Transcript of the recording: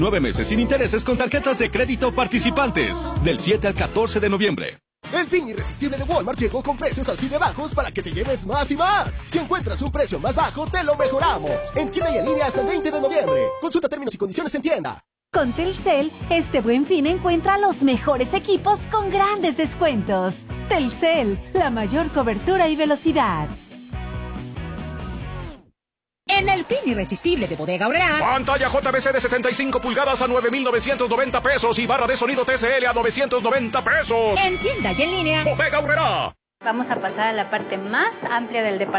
9 meses sin intereses con tarjetas de crédito participantes. Del 7 al 14 de noviembre. El fin irresistible de Walmart llegó con precios así de bajos para que te lleves más y más. Si encuentras un precio más bajo, te lo mejoramos. En tienda y en línea hasta el 20 de noviembre. Consulta términos y condiciones en tienda. Con Telcel, este Buen Fin encuentra los mejores equipos con grandes descuentos. Telcel, la mayor cobertura y velocidad. En el fin irresistible de Bodega Aurrerá. Pantalla JVC de 75 pulgadas a 9,990 pesos y barra de sonido TCL a 990 pesos. En tienda y en línea. Bodega Aurrerá. Vamos a pasar a la parte más amplia del departamento.